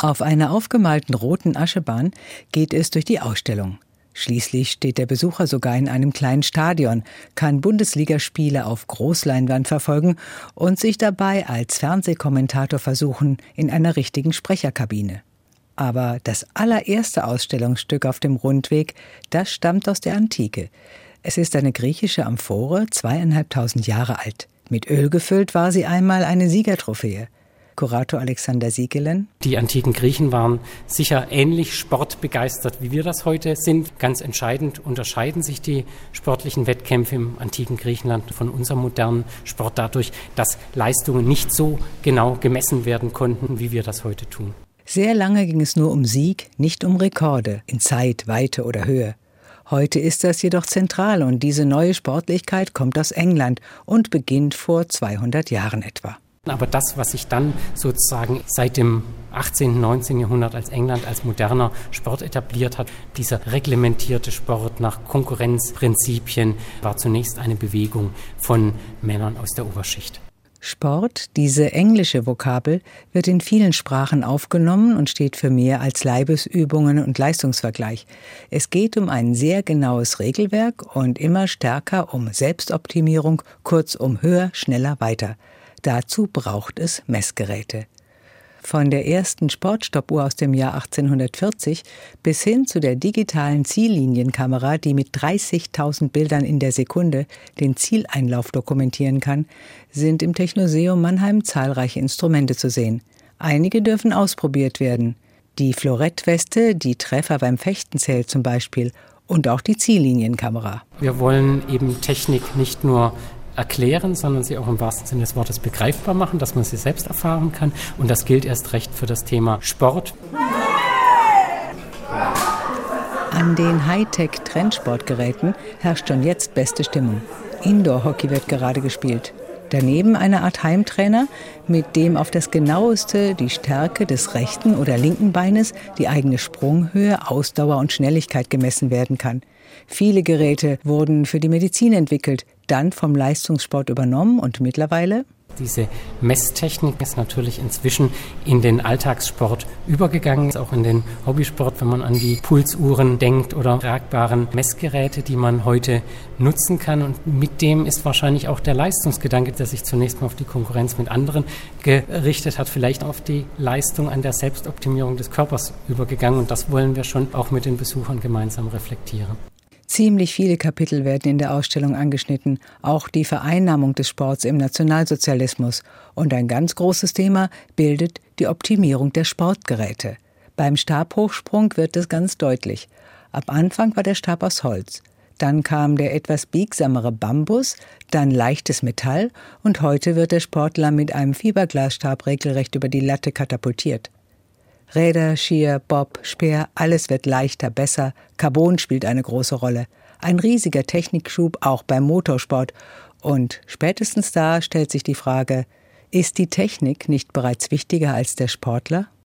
Auf einer aufgemalten roten Aschebahn geht es durch die Ausstellung. Schließlich steht der Besucher sogar in einem kleinen Stadion, kann Bundesligaspiele auf Großleinwand verfolgen und sich dabei als Fernsehkommentator versuchen in einer richtigen Sprecherkabine. Aber das allererste Ausstellungsstück auf dem Rundweg, das stammt aus der Antike. Es ist eine griechische Amphore, 2500 Jahre alt. Mit Öl gefüllt war sie einmal eine Siegertrophäe. Kurator Alexander Siegelen. Die antiken Griechen waren sicher ähnlich sportbegeistert, wie wir das heute sind. Ganz entscheidend unterscheiden sich die sportlichen Wettkämpfe im antiken Griechenland von unserem modernen Sport dadurch, dass Leistungen nicht so genau gemessen werden konnten, wie wir das heute tun. Sehr lange ging es nur um Sieg, nicht um Rekorde in Zeit, Weite oder Höhe. Heute ist das jedoch zentral und diese neue Sportlichkeit kommt aus England und beginnt vor 200 Jahren etwa. Aber das, was sich dann sozusagen seit dem 18., 19. Jahrhundert als England als moderner Sport etabliert hat, dieser reglementierte Sport nach Konkurrenzprinzipien, war zunächst eine Bewegung von Männern aus der Oberschicht. Sport, diese englische Vokabel, wird in vielen Sprachen aufgenommen und steht für mehr als Leibesübungen und Leistungsvergleich. Es geht um ein sehr genaues Regelwerk und immer stärker um Selbstoptimierung, kurz um höher, schneller, weiter. Dazu braucht es Messgeräte. Von der ersten Sportstoppuhr aus dem Jahr 1840 bis hin zu der digitalen Ziellinienkamera, die mit 30.000 Bildern in der Sekunde den Zieleinlauf dokumentieren kann, sind im Technoseum Mannheim zahlreiche Instrumente zu sehen. Einige dürfen ausprobiert werden. Die Florettweste, die Treffer beim Fechten zählt zum Beispiel, und auch die Ziellinienkamera. Wir wollen eben Technik nicht nur erklären, sondern sie auch im wahrsten Sinne des Wortes begreifbar machen, dass man sie selbst erfahren kann. Und das gilt erst recht für das Thema Sport. An den Hightech-Trendsportgeräten herrscht schon jetzt beste Stimmung. Indoor-Hockey wird gerade gespielt. Daneben eine Art Heimtrainer, mit dem auf das Genaueste die Stärke des rechten oder linken Beines, die eigene Sprunghöhe, Ausdauer und Schnelligkeit gemessen werden kann. Viele Geräte wurden für die Medizin entwickelt, dann vom Leistungssport übernommen und mittlerweile? Diese Messtechnik ist natürlich inzwischen in den Alltagssport übergegangen, auch in den Hobbysport, wenn man an die Pulsuhren denkt oder tragbaren Messgeräte, die man heute nutzen kann. Und mit dem ist wahrscheinlich auch der Leistungsgedanke, der sich zunächst mal auf die Konkurrenz mit anderen gerichtet hat, vielleicht auf die Leistung an der Selbstoptimierung des Körpers übergegangen. Und das wollen wir schon auch mit den Besuchern gemeinsam reflektieren. Ziemlich viele Kapitel werden in der Ausstellung angeschnitten, auch die Vereinnahmung des Sports im Nationalsozialismus. Und ein ganz großes Thema bildet die Optimierung der Sportgeräte. Beim Stabhochsprung wird es ganz deutlich. Ab Anfang war der Stab aus Holz. Dann kam der etwas biegsamere Bambus, dann leichtes Metall und heute wird der Sportler mit einem Fiberglasstab regelrecht über die Latte katapultiert. Räder, Skier, Bob, Speer, alles wird leichter, besser. Carbon spielt eine große Rolle. Ein riesiger Technikschub auch beim Motorsport. Und spätestens da stellt sich die Frage, ist die Technik nicht bereits wichtiger als der Sportler?